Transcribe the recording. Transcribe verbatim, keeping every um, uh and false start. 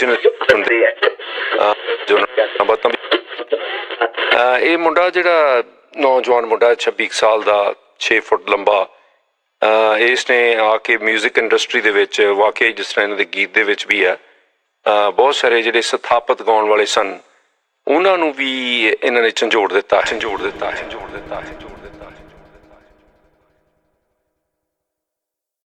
ਕਿਸੇ ਨੇ ਜੋ ਬਾਤਾਂ ਇਹ ਮੁੰਡਾ ਜਿਹੜਾ ਨੌਜਵਾਨ ਮੁੰਡਾ ਛੱਬੀ ਸਾਲ ਦਾ ਛੇ ਫੁੱਟ ਲੰਬਾ ਇਸ ਨੇ ਆ ਕੇ ਮਿਊਜ਼ਿਕ ਇੰਡਸਟਰੀ ਦੇ ਵਿੱਚ ਵਾਕਿਆ ਜਿਸ ਤਰ੍ਹਾਂ ਇਹਨਾਂ ਦੇ ਗੀਤ ਦੇ ਵਿੱਚ ਵੀ ਹੈ ਬਹੁਤ ਸਾਰੇ ਜਿਹੜੇ ਸਥਾਪਤ ਗਾਉਣ ਵਾਲੇ ਸਨ ਉਹਨਾਂ ਨੂੰ ਵੀ ਇਹਨਾਂ ਨੇ ਝੰਜੋੜ ਦਿੱਤਾ ਝੰਜੋੜ ਦਿੱਤਾ ਝੰਜੋੜ ਦਿੱਤਾ ਝੰਜੋੜ